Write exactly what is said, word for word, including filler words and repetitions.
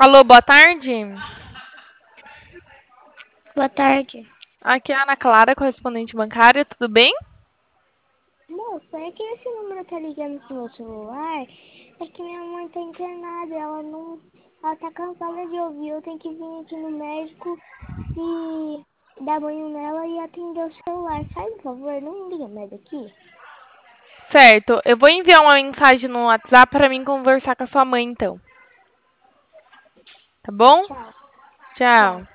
Alô, boa tarde. Boa tarde. Aqui é a Ana Clara, correspondente bancária, tudo bem? Moça, é que esse número tá ligando pro meu celular. É que minha mãe tá internada, ela não. Ela tá cansada de ouvir. Eu tenho que vir aqui no médico e dar banho nela e atender o celular. Faz um favor, não liga mais aqui. Certo, eu vou enviar uma mensagem no WhatsApp para mim conversar com a sua mãe, então. Tá bom? Tchau. Tchau. Tchau.